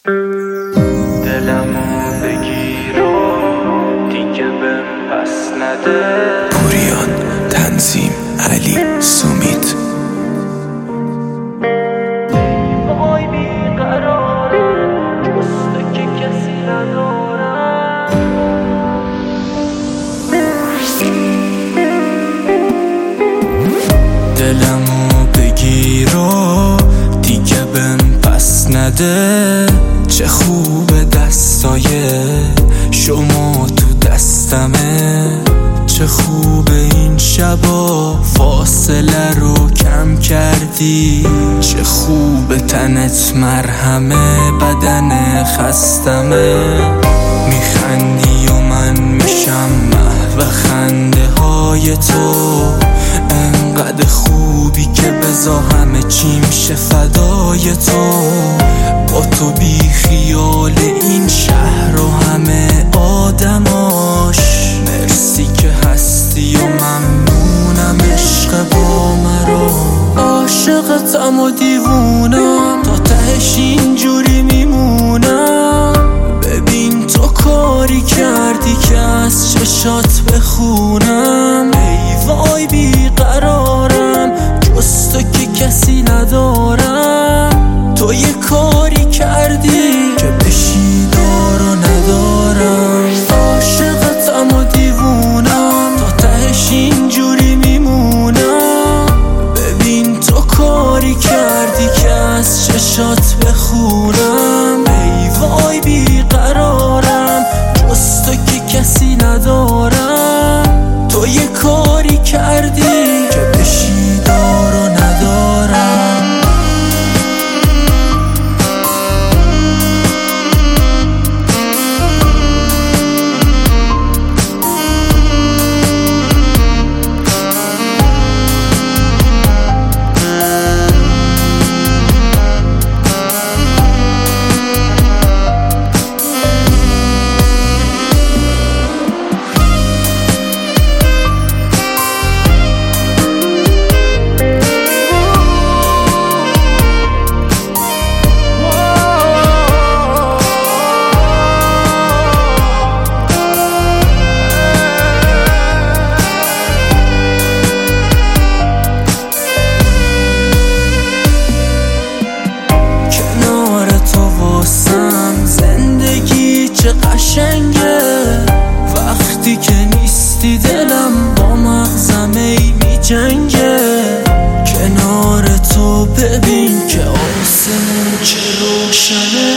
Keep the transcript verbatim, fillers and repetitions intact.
دلمو بگیر و دیگه بهم پس نده. پوریان، تنظیم علی سومیت. وای بیقرارم جز که کسی ندارم. دلمو بگیر و دیگه بهم پس نده. چه خوبه دستای شما تو دستمه. چه خوبه این شبا فاصله رو کم کردی. چه خوبه تنت مرهمه بدن خستمه. میخندی و من میشم محو خنده های تو. انقدر خوبی که بزا همه چی میشه فدای تو. با تو بی خیال این شهر و همه آدماش. مرسی که هستی و ممنونم عشق با مرا. عاشقتم و دیوونم تا تهش اینجوری میمونم. ببین تو کاری کردی که از چشات بخونم. ای وای بیقرارم جز تو که کسی ندارم. تو یه کاری کردی که بشی دار و ندارم. عاشقتم و دیوونم تا تهش اینجوری میمونم. ببین تو کاری کردی که از چشات بخونم. ای وای بیقرارم جز تو که کسی ندارم. تو یه کاری کردی که بشی دار و ندارم. چه قشنگه وقتی که نیستی. دلم با مغزم ای می جنگه. کنار تو ببین که آسمون چه روشنه.